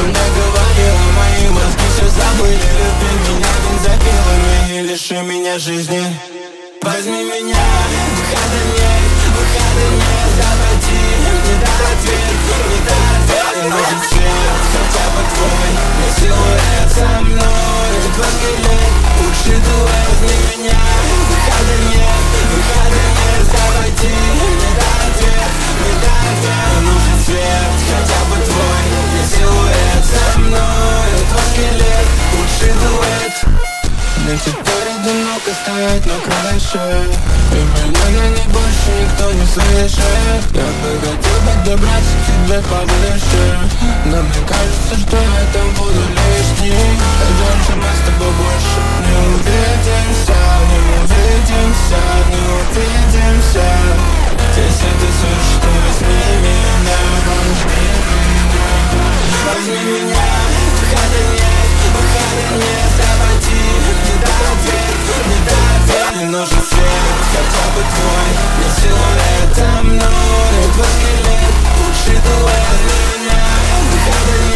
она говорила, мои мозги все забыли. Люби меня бензопилами и лиши меня жизни. Возьми меня выходами, заводи. Не дай ответ, не нужен свет, хотя бы твой. Не силуэт со мной, твой скелет, лучший дуэт. Возьми меня выходами, заводи. Не дай ответ, не нужен свет, хотя бы твой. Не силуэт со мной, твой скелет, лучший дуэт. Мне теперь одиноко стоять на крыше, и меня на ней больше никто не слышит. Я бы хотел подобраться к тебе поближе, но мне кажется, что я там буду лишний. Дальше мы с тобой больше не увидимся. Если ты слышишь, то возьми меня. Возьми меня выходами, заводи. Не дай ответ, не нужен свет, хотя бы твой. Не силуэт со мной, твой скелет, лучший дуэт. Возьми меня выходами.